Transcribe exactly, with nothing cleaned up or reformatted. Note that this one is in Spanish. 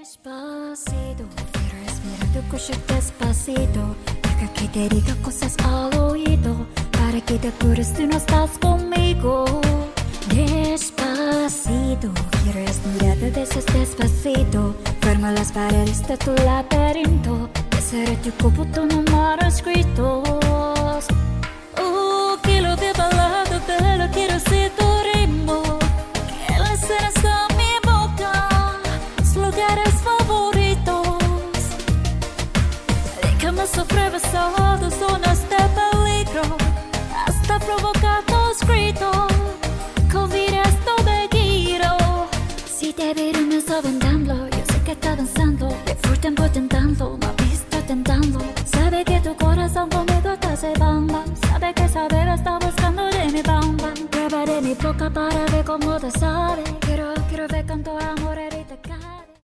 Despacito, quiero respirar tu cuello despacito. Deja que te diga cosas al oído, para que te acuerdes tú no estás conmigo. Despacito, quiero respirar de esos despacito. Forma las paredes de tu laberinto, besaré tu cuerpo tu número escritos. Oh, kilo de balada, pero quiero ser tu ritmo. Que las cenas de mi boca, los lugares favoritos. Déjame sobrepasar zonas de peligro, hasta provocar tus gritos. Con esto de giro. Si te veo me está aventando, yo sé que está danzando. De fuerte intentando, me ha visto tentando. Sabe que tu corazón conmigo está cebando. Sabe que saber está buscando de mi bamba. Prueba de mi boca para ver cómo te sabe.